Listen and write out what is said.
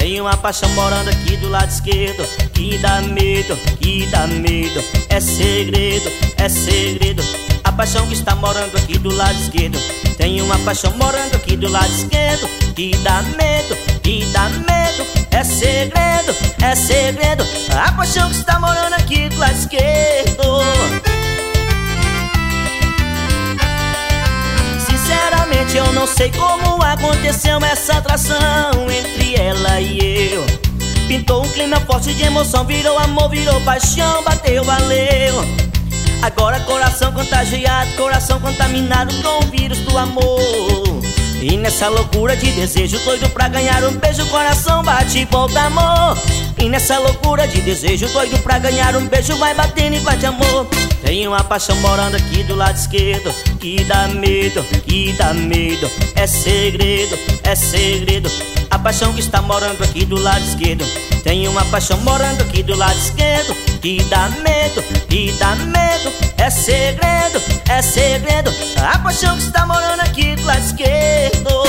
Tem uma paixão morando aqui do lado esquerdo, que dá medo, que dá medo. É segredo, é segredo. A paixão que está morando aqui do lado esquerdo. Tem uma paixão morando aqui do lado esquerdo, que dá medo, que dá medo. É segredo, é segredo. A paixão que está morando aqui do lado esquerdo. Sinceramente eu não sei como aconteceu essa atração entre ela e eu. Pintou um clima forte de emoção, virou amor, virou paixão, bateu, valeu. Agora coração contagiado, coração contaminado com o vírus do amor. E nessa loucura de desejo, doido pra ganhar um beijo, coração bate e volta, amor. E nessa loucura de desejo, doido pra ganhar um beijo, vai batendo e vai de amor. Tem uma paixão morando aqui do lado esquerdo, que dá medo, que dá medo. É segredo, é segredo. A paixão que está morando aqui do lado esquerdo. Tem uma paixão morando aqui do lado esquerdo, que dá medo, que dá medo. É segredo, é segredo. A paixão que está morando aqui do lado esquerdo.